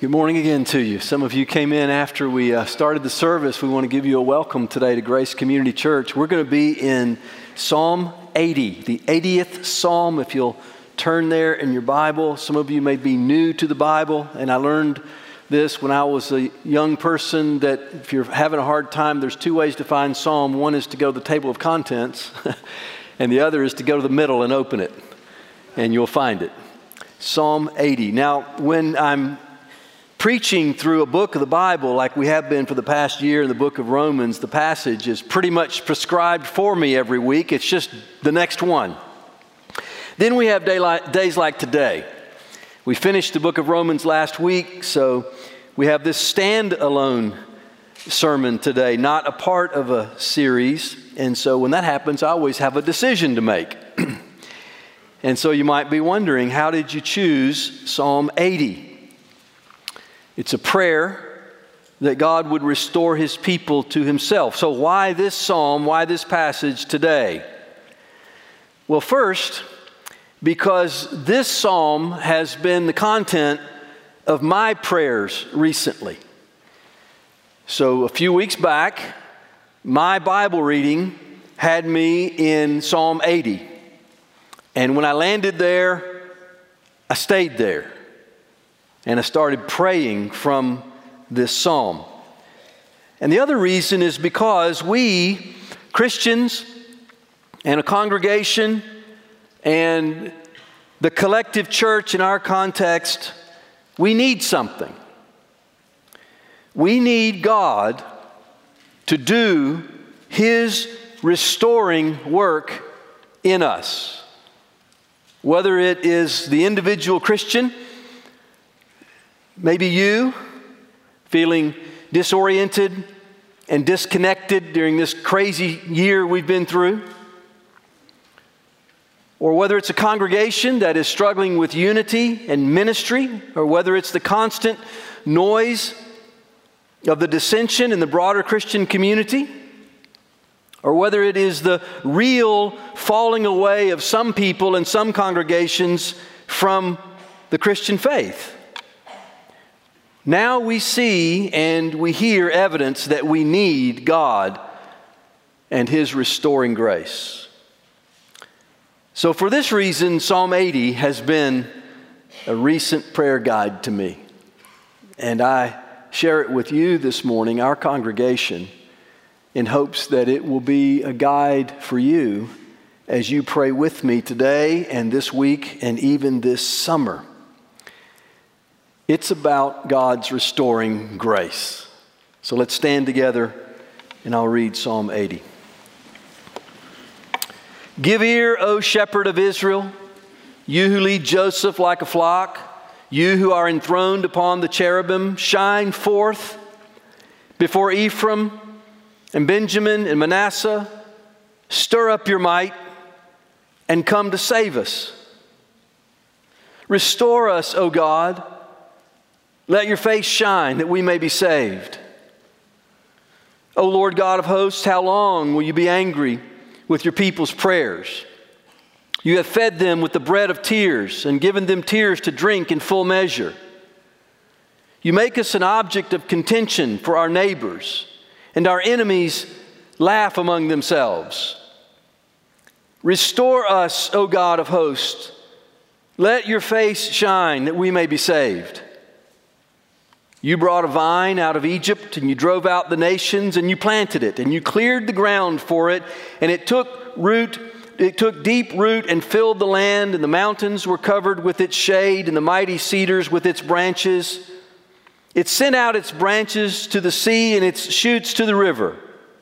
Good morning again to you. Some of you came in after we started the service. We want to give you a welcome today to Grace Community Church. We're going to be in Psalm 80, the 80th Psalm. If you'll turn there in your Bible. Some of you may be new to the Bible, and I learned this when I was a young person, that if you're having a hard time, there's two ways to find Psalm. One is to go to the table of contents, and the other is to go to the middle and open it, and you'll find it. Psalm 80. Now, when I'm preaching through a book of the Bible like we have been for the past year in the book of Romans, the passage is pretty much prescribed for me every week. It's just the next one. Then we have days like today. We finished the book of Romans last week, so we have this stand-alone sermon today, not a part of a series. And so when that happens, I always have a decision to make. And so you might be wondering, how did you choose Psalm 80? It's a prayer that God would restore His people to Himself. So why this psalm, why this passage today? Well, first, because this psalm has been the content of my prayers recently. So a few weeks back, my Bible reading had me in Psalm 80. And when I landed there, I stayed there. And I started praying from this psalm. And the other reason is because we, Christians, and a congregation, and the collective church in our context, we need something. We need God to do His restoring work in us. Whether it is the individual Christian, maybe you feeling disoriented and disconnected during this crazy year we've been through. Or whether it's a congregation that is struggling with unity and ministry, or whether it's the constant noise of the dissension in the broader Christian community, or whether it is the real falling away of some people and some congregations from the Christian faith. Now we see and we hear evidence that we need God and His restoring grace. So for this reason, Psalm 80 has been a recent prayer guide to me. And I share it with you this morning, our congregation, in hopes that it will be a guide for you as you pray with me today and this week and even this summer. It's about God's restoring grace. So let's stand together and I'll read Psalm 80. Give ear, O shepherd of Israel, you who lead Joseph like a flock, you who are enthroned upon the cherubim, shine forth before Ephraim and Benjamin and Manasseh. Stir up your might and come to save us. Restore us, O God. Let your face shine that we may be saved. O Lord God of hosts, how long will you be angry with your people's prayers? You have fed them with the bread of tears and given them tears to drink in full measure. You make us an object of contention for our neighbors, and our enemies laugh among themselves. Restore us, O God of hosts. Let your face shine that we may be saved. You brought a vine out of Egypt, and you drove out the nations, and you planted it, and you cleared the ground for it, and it took root. It took deep root and filled the land, and the mountains were covered with its shade, and the mighty cedars with its branches. It sent out its branches to the sea and its shoots to the river.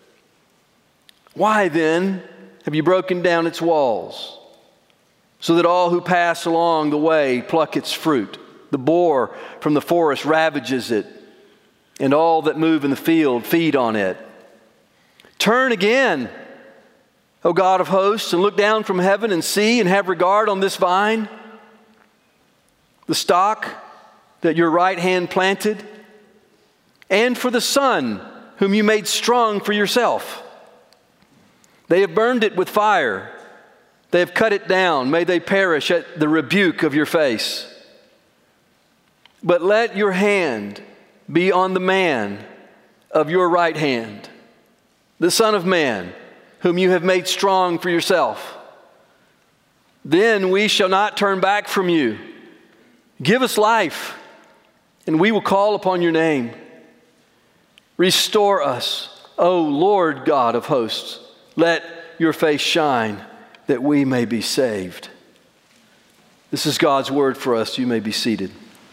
Why then have you broken down its walls, so that all who pass along the way pluck its fruit? The boar from the forest ravages it, and all that move in the field feed on it. Turn again, O God of hosts, and look down from heaven and see and have regard on this vine, the stock that your right hand planted, and for the son whom you made strong for yourself. They have burned it with fire. They have cut it down. May they perish at the rebuke of your face. But let your hand be on the man of your right hand, the Son of Man, whom you have made strong for yourself. Then we shall not turn back from you. Give us life, and we will call upon your name. Restore us, O Lord God of hosts. Let your face shine, that we may be saved. This is God's word for us. You may be seated.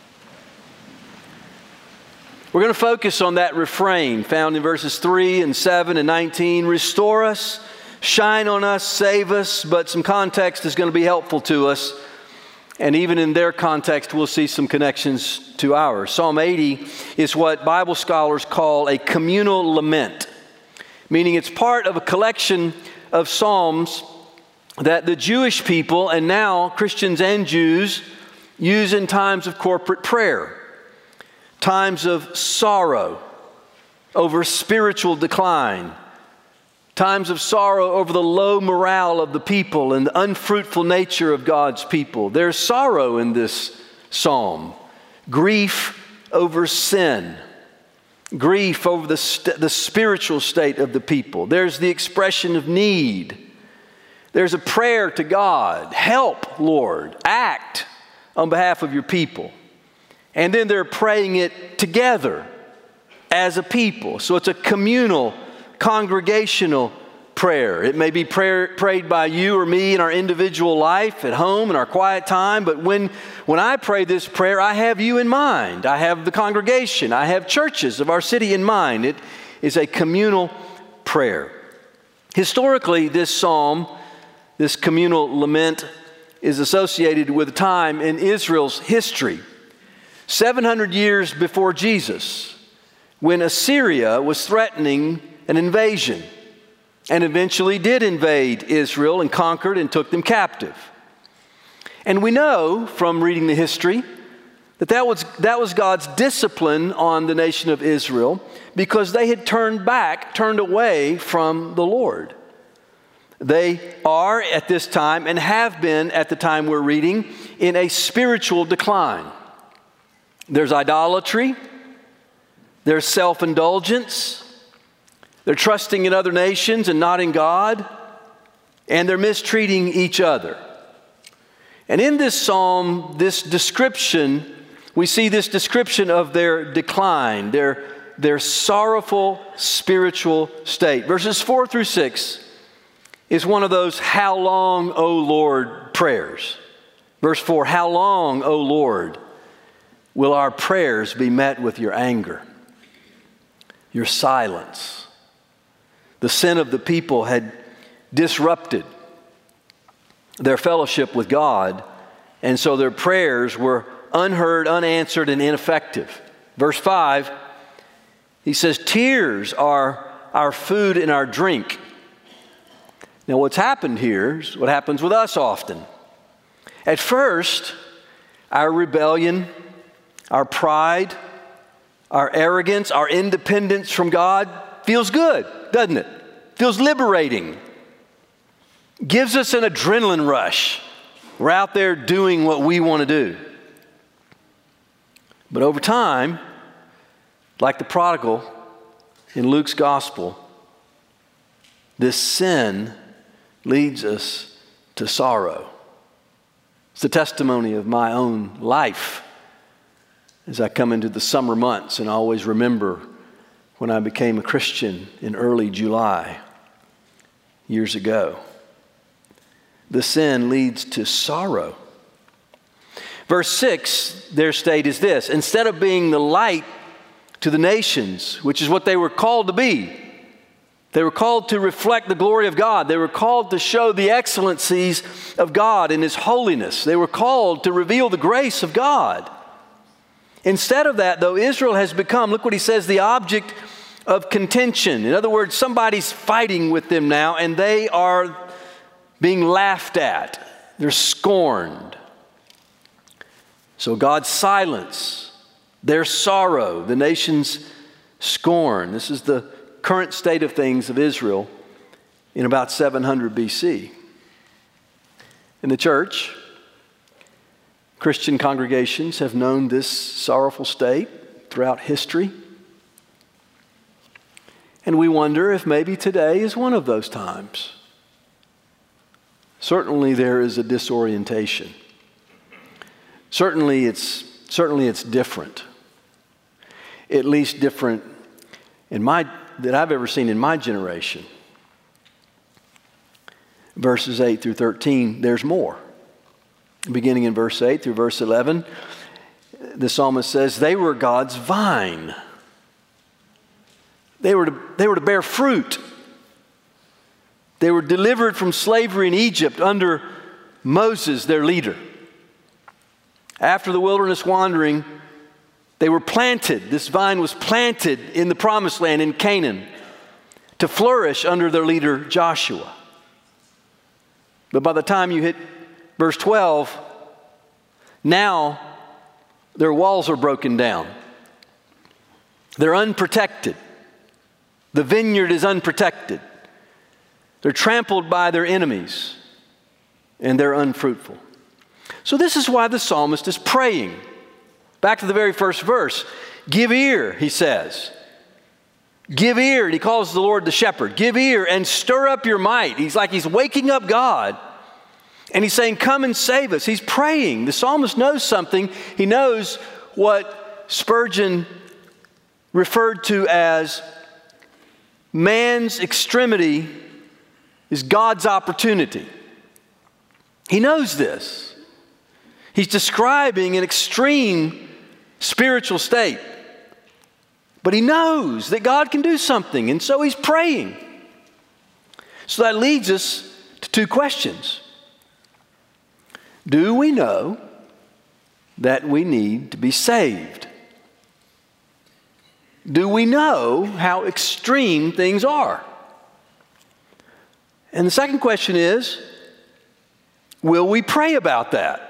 We're going to focus on that refrain found in verses 3 and 7 and 19. Restore us, shine on us, save us. But some context is going to be helpful to us. And even in their context, we'll see some connections to ours. Psalm 80 is what Bible scholars call a communal lament, meaning it's part of a collection of psalms that the Jewish people, and now Christians and Jews, use in times of corporate prayer, times of sorrow over spiritual decline, times of sorrow over the low morale of the people and the unfruitful nature of God's people. There's sorrow in this psalm, grief over sin, grief over the spiritual state of the people. There's the expression of need. There's a prayer to God, help, Lord, act on behalf of your people. And then they're praying it together as a people. So it's a communal, congregational prayer. It may be prayed by you or me in our individual life, at home, in our quiet time. But when I pray this prayer, I have you in mind. I have the congregation. I have churches of our city in mind. It is a communal prayer. Historically, this psalm, this communal lament, is associated with a time in Israel's history, 700 years before Jesus, when Assyria was threatening an invasion and eventually did invade Israel and conquered and took them captive. And we know from reading the history that was God's discipline on the nation of Israel because they had turned away from the Lord. They are at this time and have been at the time we're reading in a spiritual decline. There's idolatry, there's self-indulgence, they're trusting in other nations and not in God, and they're mistreating each other. And in this psalm, this description, we see this description of their decline, their sorrowful spiritual state. Verses 4 through 6 is one of those "How long, O Lord" prayers. Verse 4, "How long, O Lord, will our prayers be met with your anger, your silence?" The sin of the people had disrupted their fellowship with God, and so their prayers were unheard, unanswered, and ineffective. Verse 5, he says, "Tears are our food and our drink." Now, what's happened here is what happens with us often. At first, our rebellion, our pride, our arrogance, our independence from God feels good, doesn't it? Feels liberating. Gives us an adrenaline rush. We're out there doing what we want to do. But over time, like the prodigal in Luke's gospel, this sin leads us to sorrow. It's the testimony of my own life as I come into the summer months, and I always remember when I became a Christian in early July years ago. The sin leads to sorrow. Verse 6, their state is this: instead of being the light to the nations, which is what they were called to be, they were called to reflect the glory of God. They were called to show the excellencies of God and His holiness. They were called to reveal the grace of God. Instead of that, though, Israel has become, look what he says, the object of contention. In other words, somebody's fighting with them now, and they are being laughed at. They're scorned. So God's silence, their sorrow, the nation's scorn. This is the current state of things of Israel in about 700 BC. In the church, Christian congregations have known this sorrowful state throughout history. And we wonder if maybe today is one of those times. Certainly there is a disorientation. Certainly it's different. At least different that I've ever seen in my generation. Verses 8 through 13, there's more. Beginning in verse 8 through verse 11, the psalmist says, they were God's vine. They were to bear fruit. They were delivered from slavery in Egypt under Moses, their leader. After the wilderness wandering, they were planted. This vine was planted in the promised land in Canaan to flourish under their leader Joshua. But by the time you hit verse 12, now their walls are broken down. They're unprotected. The vineyard is unprotected. They're trampled by their enemies, and they're unfruitful. So this is why the psalmist is praying. Back to the very first verse. Give ear, he says. Give ear, and he calls the Lord the shepherd. Give ear and stir up your might. He's waking up God. And he's saying, come and save us. He's praying. The psalmist knows something. He knows what Spurgeon referred to as man's extremity is God's opportunity. He knows this. He's describing an extreme spiritual state. But he knows that God can do something, and so he's praying. So that leads us to two questions. Do we know that we need to be saved? Do we know how extreme things are? And the second question is, will we pray about that?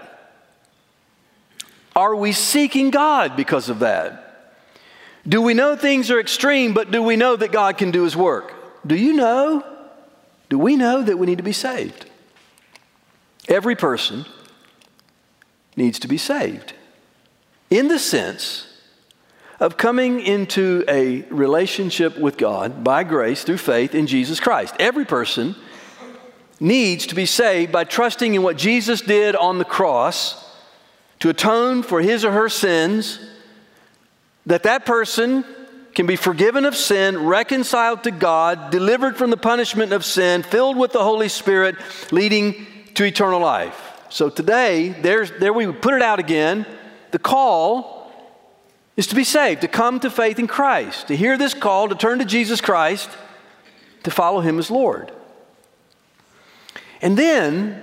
Are we seeking God because of that? Do we know things are extreme, but do we know that God can do His work? Do we know that we need to be saved? Every person needs to be saved in the sense of coming into a relationship with God by grace through faith in Jesus Christ. Every person needs to be saved by trusting in what Jesus did on the cross to atone for his or her sins, that person can be forgiven of sin, reconciled to God, delivered from the punishment of sin, filled with the Holy Spirit, leading to eternal life. So today, there we put it out again. The call is to be saved, to come to faith in Christ, to hear this call, to turn to Jesus Christ, to follow Him as Lord. And then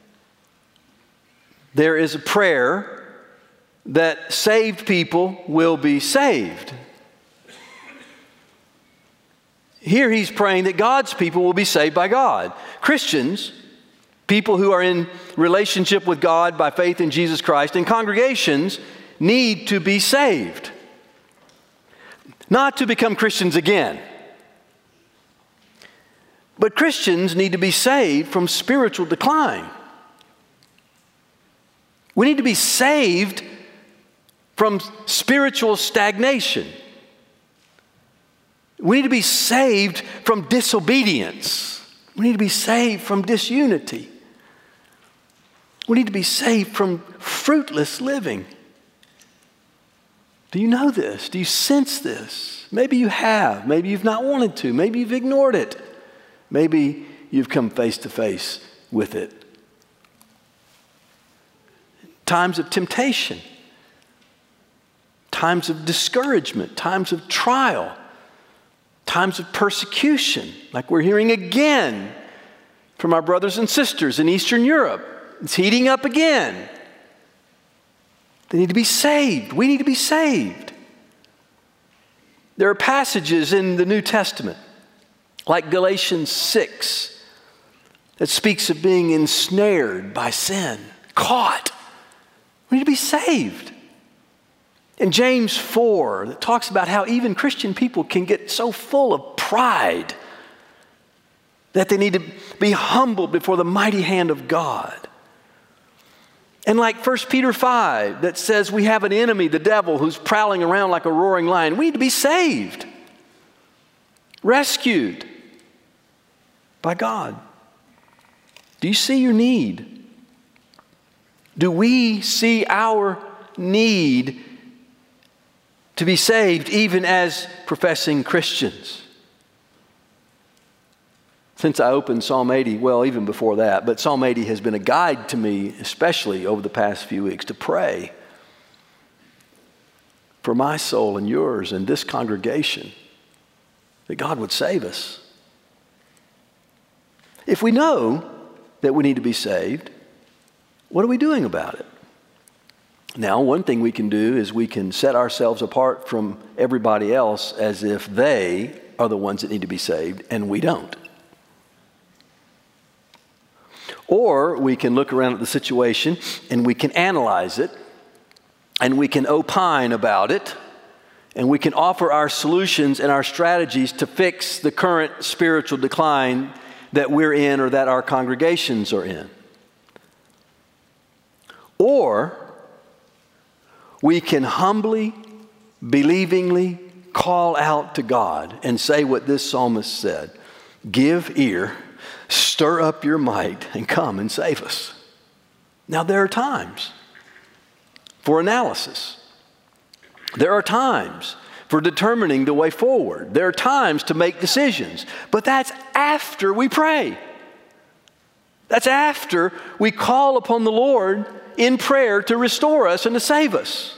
there is a prayer that saved people will be saved. Here he's praying that God's people will be saved by God. Christians, people who are in relationship with God by faith in Jesus Christ, and congregations need to be saved. Not to become Christians again. But Christians need to be saved from spiritual decline. We need to be saved from spiritual stagnation. We need to be saved from disobedience. We need to be saved from disunity. We need to be saved from fruitless living. Do you know this? Do you sense this? Maybe you have. Maybe you've not wanted to. Maybe you've ignored it. Maybe you've come face to face with it. Times of temptation, times of discouragement, times of trial, times of persecution, like we're hearing again from our brothers and sisters in Eastern Europe. It's heating up again. They need to be saved. We need to be saved. There are passages in the New Testament, like Galatians 6, that speaks of being ensnared by sin, caught. We need to be saved. And James 4, that talks about how even Christian people can get so full of pride that they need to be humbled before the mighty hand of God. And like 1 Peter 5 that says we have an enemy, the devil, who's prowling around like a roaring lion. We need to be saved, rescued by God. Do you see your need? Do we see our need to be saved even as professing Christians? Since I opened Psalm 80, well, even before that, but Psalm 80 has been a guide to me, especially over the past few weeks, to pray for my soul and yours and this congregation, that God would save us. If we know that we need to be saved, what are we doing about it? Now, one thing we can do is we can set ourselves apart from everybody else as if they are the ones that need to be saved, and we don't. Or we can look around at the situation and we can analyze it and we can opine about it and we can offer our solutions and our strategies to fix the current spiritual decline that we're in or that our congregations are in. Or we can humbly, believingly call out to God and say what this psalmist said: give ear, stir up your might, and come and save us. Now, there are times for analysis. There are times for determining the way forward. There are times to make decisions. But that's after we pray. That's after we call upon the Lord in prayer to restore us and to save us.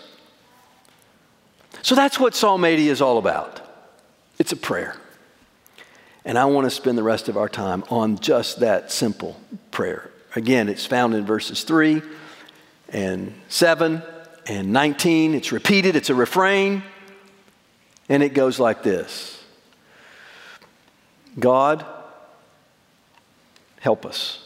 So that's what Psalm 80 is all about. It's a prayer. And I want to spend the rest of our time on just that simple prayer. Again, it's found in verses 3 and 7 and 19. It's repeated. It's a refrain. And it goes like this: God, help us.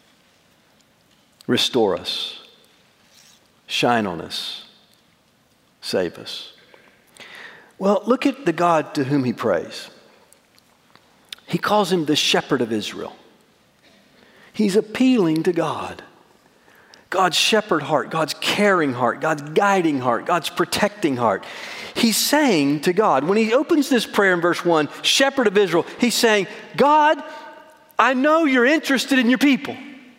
Restore us. Shine on us. Save us. Well, look at the God to whom he prays. He calls him the shepherd of Israel. He's appealing to God. God's shepherd heart, God's caring heart, God's guiding heart, God's protecting heart. He's saying to God, when he opens this prayer in verse 1, shepherd of Israel, he's saying, God, I know you're interested in your people.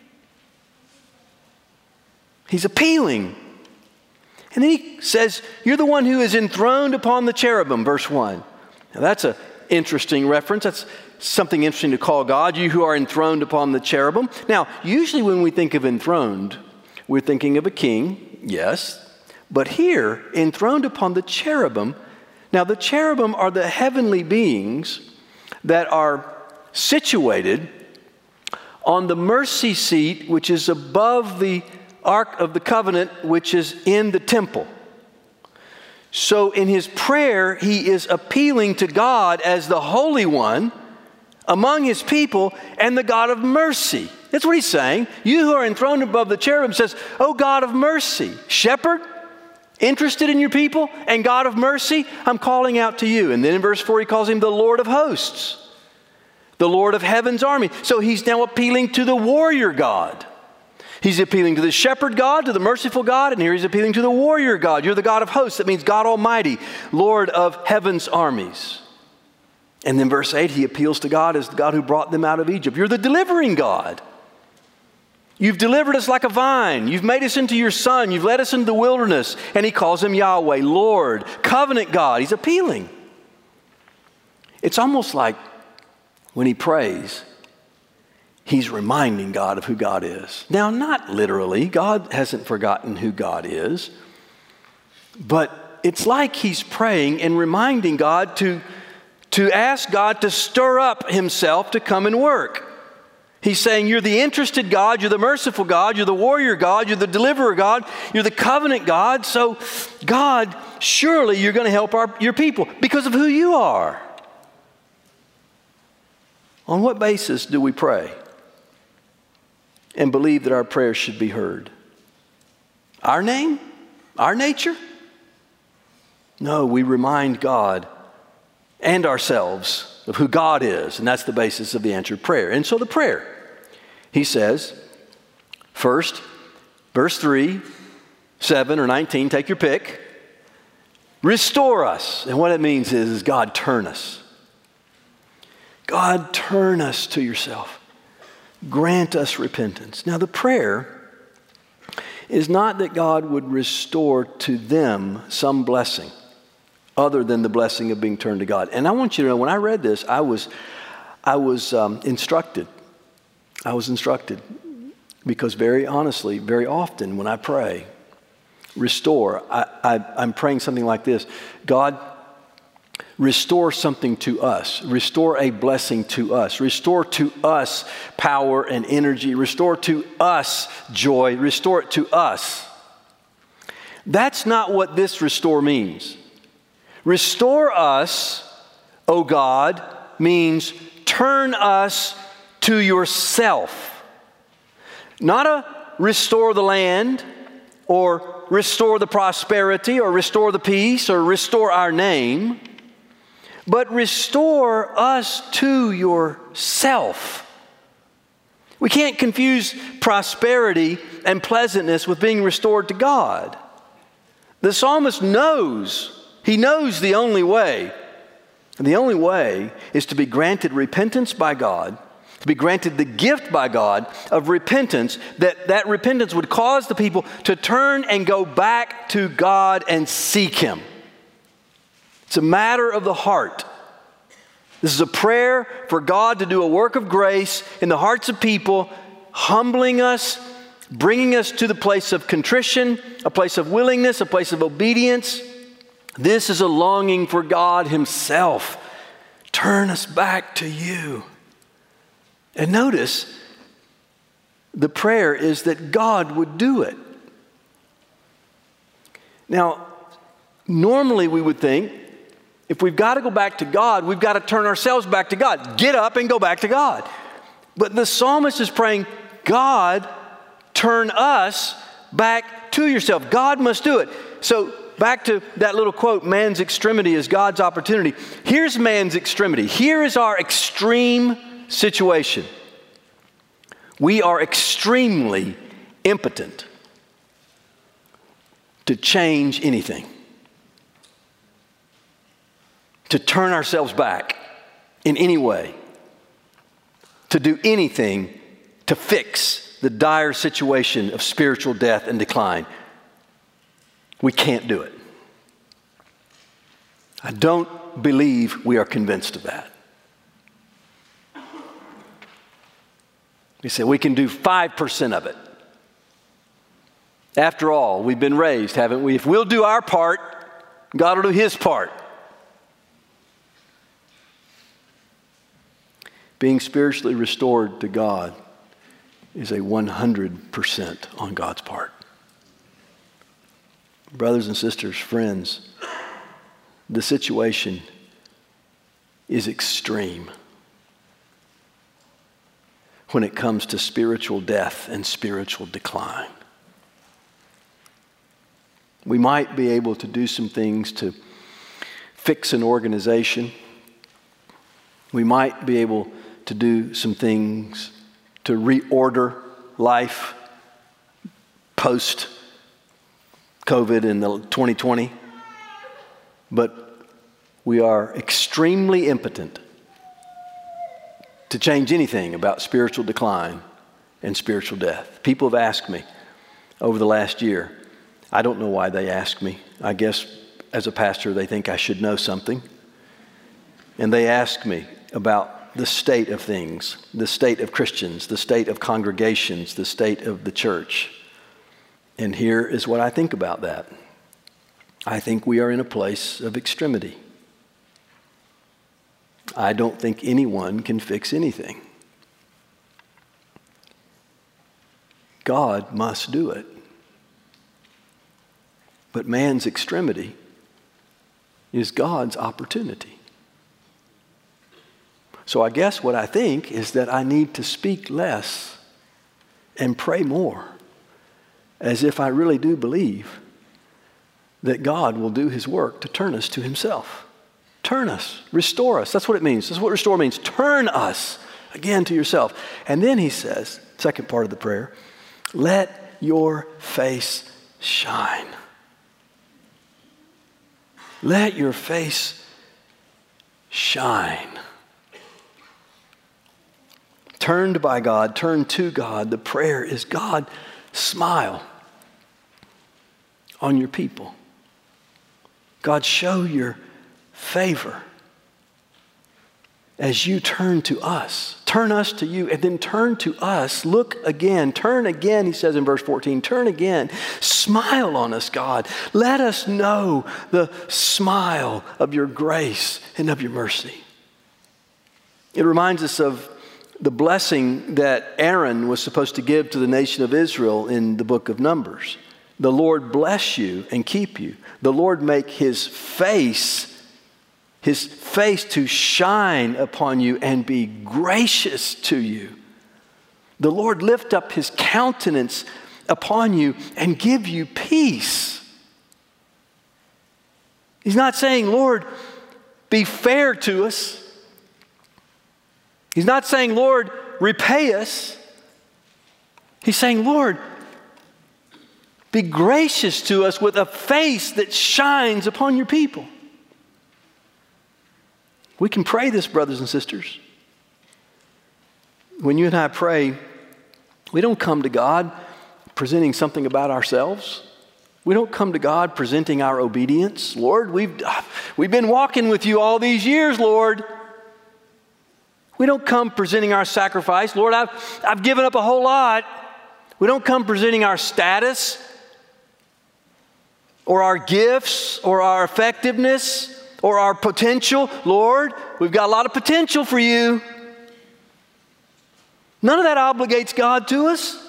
He's appealing. And then he says, you're the one who is enthroned upon the cherubim, verse 1. Now that's an interesting reference. That's something interesting to call God, you who are enthroned upon the cherubim. Now, usually when we think of enthroned, we're thinking of a king, yes. But here, enthroned upon the cherubim. Now, the cherubim are the heavenly beings that are situated on the mercy seat, which is above the Ark of the Covenant, which is in the temple. So in his prayer, he is appealing to God as the Holy One among his people and the God of mercy. That's what he's saying. You who are enthroned above the cherubim says, oh God of mercy, shepherd, interested in your people, and God of mercy, I'm calling out to you. And then in verse 4, he calls him the Lord of hosts, the Lord of heaven's army. So he's now appealing to the warrior God. He's appealing to the shepherd God, to the merciful God, and here he's appealing to the warrior God. You're the God of hosts. That means God Almighty, Lord of heaven's armies. And then verse 8, he appeals to God as the God who brought them out of Egypt. You're the delivering God. You've delivered us like a vine. You've made us into your son. You've led us into the wilderness. And he calls him Yahweh, Lord, covenant God. He's appealing. It's almost like when he prays, he's reminding God of who God is. Now, not literally. God hasn't forgotten who God is. But it's like he's praying and reminding God to ask God to stir up himself to come and work. He's saying, you're the interested God, you're the merciful God, you're the warrior God, you're the deliverer God, you're the covenant God. So, God, surely you're going to help your people because of who you are. On what basis do we pray and believe that our prayers should be heard? Our name? Our nature? No, we remind God and ourselves of who God is, and that's the basis of the answered prayer. And so the prayer, he says, first, Verse 3, 7, or 19, take your pick. Restore us. And what it means is God, turn us. God, turn us to yourself. Grant us repentance. Now, the prayer is not that God would restore to them some blessing other than the blessing of being turned to God. And I want you to know, when I read this, I was instructed. I was instructed because very honestly, very often when I pray, restore, I'm praying something like this: God, restore something to us. Restore a blessing to us. Restore to us power and energy. Restore to us joy. Restore it to us. That's not what this restore means. Restore us, O God, means turn us to yourself. Not a restore the land, or restore the prosperity, or restore the peace, or restore our name, but restore us to yourself. We can't confuse prosperity and pleasantness with being restored to God. The psalmist knows, he knows the only way. And the only way is to be granted repentance by God, to be granted the gift by God of repentance, that repentance would cause the people to turn and go back to God and seek Him. It's a matter of the heart. This is a prayer for God to do a work of grace in the hearts of people, humbling us, bringing us to the place of contrition, a place of willingness, a place of obedience. This is a longing for God Himself. Turn us back to you. And notice, the prayer is that God would do it. Now, normally we would think, if we've got to go back to God, we've got to turn ourselves back to God. Get up and go back to God. But the psalmist is praying, God, turn us back to yourself. God must do it. So back to that little quote, man's extremity is God's opportunity. Here's man's extremity. Here is our extreme situation. We are extremely impotent to change anything, to turn ourselves back in any way, to do anything to fix the dire situation of spiritual death and decline. We can't do it. I don't believe we are convinced of that. We say we can do 5% of it. After all, we've been raised, haven't we? If we'll do our part, God will do His part. Being spiritually restored to God is a 100% on God's part. Brothers and sisters, friends, the situation is extreme when it comes to spiritual death and spiritual decline. We might be able to do some things to fix an organization. We might be able to do some things to reorder life post-COVID in the 2020. But we are extremely impotent to change anything about spiritual decline and spiritual death. People have asked me over the last year. I don't know why they ask me. I guess as a pastor they think I should know something. And they ask me about the state of things, the state of Christians, the state of congregations, the state of the church. And here is what I think about that. I think we are in a place of extremity. I don't think anyone can fix anything. God must do it. But man's extremity is God's opportunity. So I guess what I think is that I need to speak less and pray more, as if I really do believe that God will do His work to turn us to Himself. Turn us, restore us. That's what it means. That's what restore means. Turn us again to yourself. And then he says, second part of the prayer, let your face shine. Let your face shine. Turned by God, turn to God. The prayer is, God, smile on your people. God, show your favor as you turn to us. Turn us to you and then turn to us. Look again. Turn again, he says in verse 14. Turn again. Smile on us, God. Let us know the smile of your grace and of your mercy. It reminds us of the blessing that Aaron was supposed to give to the nation of Israel in the book of Numbers. The Lord bless you and keep you. The Lord make his face to shine upon you and be gracious to you. The Lord lift up his countenance upon you and give you peace. He's not saying, Lord, be fair to us. He's not saying, Lord, repay us. He's saying, Lord, be gracious to us with a face that shines upon your people. We can pray this, brothers and sisters. When you and I pray, we don't come to God presenting something about ourselves. We don't come to God presenting our obedience. Lord, we've been walking with you all these years, Lord. We don't come presenting our sacrifice. Lord, I've given up a whole lot. We don't come presenting our status or our gifts or our effectiveness or our potential. Lord, we've got a lot of potential for you. None of that obligates God to us.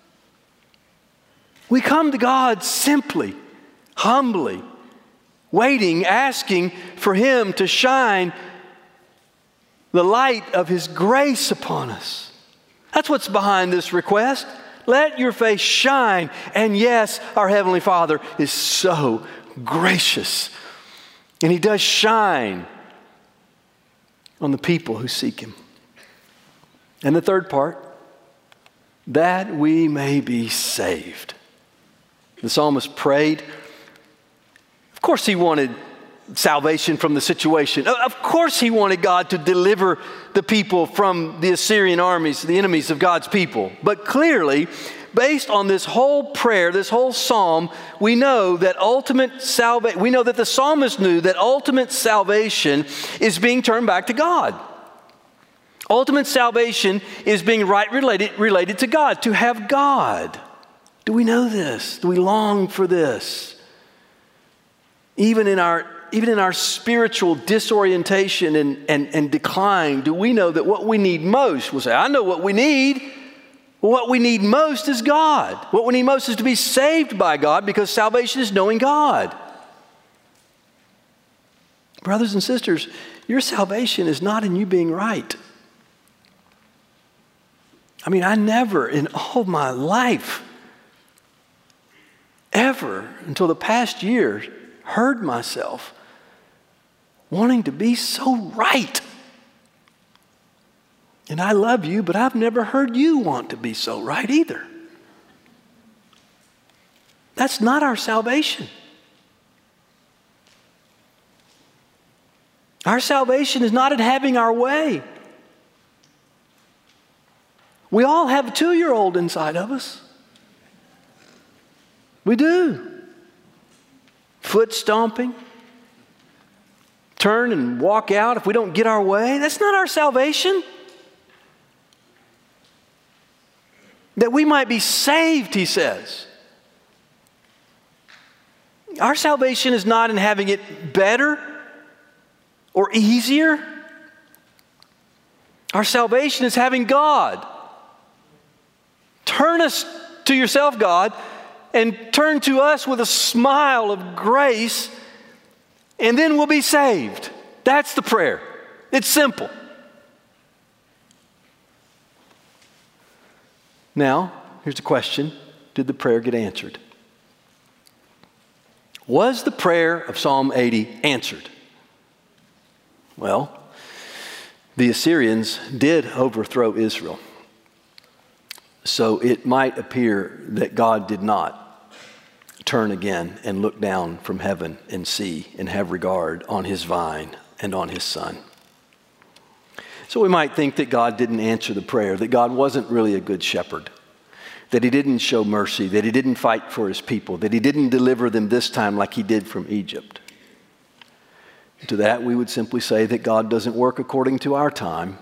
We come to God simply, humbly, waiting, asking for him to shine the light of his grace upon us. That's what's behind this request. Let your face shine. And yes, our Heavenly Father is so gracious. And he does shine on the people who seek him. And the third part, that we may be saved. The psalmist prayed. Of course he wanted salvation from the situation. Of course he wanted God to deliver the people from the Assyrian armies, the enemies of God's people. But clearly, based on this whole prayer, this whole psalm, we know that the psalmist knew that ultimate salvation is being turned back to God. Ultimate salvation is being related to God, to have God. Do we know this? Do we long for this? Even in our spiritual disorientation and decline, do we know that what we need most, we'll say, I know what we need. Well, what we need most is God. What we need most is to be saved by God, because salvation is knowing God. Brothers and sisters, your salvation is not in you being right. I mean, I never in all my life, ever until the past year, heard myself wanting to be so right. And I love you, but I've never heard you want to be so right either. That's not our salvation. Our salvation is not in having our way. We all have a 2-year-old inside of us. We do. Foot stomping. Turn and walk out if we don't get our way. That's not our salvation. That we might be saved, he says. Our salvation is not in having it better or easier. Our salvation is having God. Turn us to yourself, God, and turn to us with a smile of grace, and then we'll be saved. That's the prayer. It's simple. Now, here's the question. Did the prayer get answered? Was the prayer of Psalm 80 answered? Well, the Assyrians did overthrow Israel. So it might appear that God did not turn again and look down from heaven and see and have regard on his vine and on his son. So we might think that God didn't answer the prayer, that God wasn't really a good shepherd, that he didn't show mercy, that he didn't fight for his people, that he didn't deliver them this time like he did from Egypt. To that, we would simply say that God doesn't work according to our time.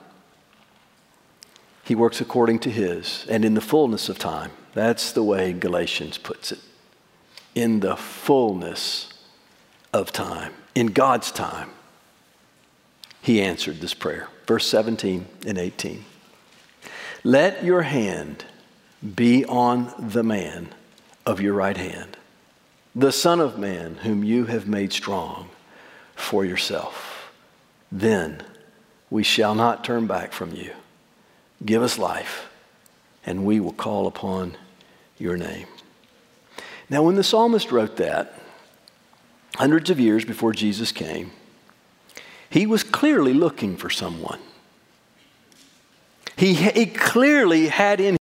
He works according to his, and in the fullness of time. That's the way Galatians puts it. In the fullness of time, in God's time, he answered this prayer. Verse 17 and 18. Let your hand be on the man of your right hand, the Son of Man whom you have made strong for yourself. Then we shall not turn back from you. Give us life, and we will call upon your name. Now, when the psalmist wrote that, hundreds of years before Jesus came, he was clearly looking for someone. He clearly had in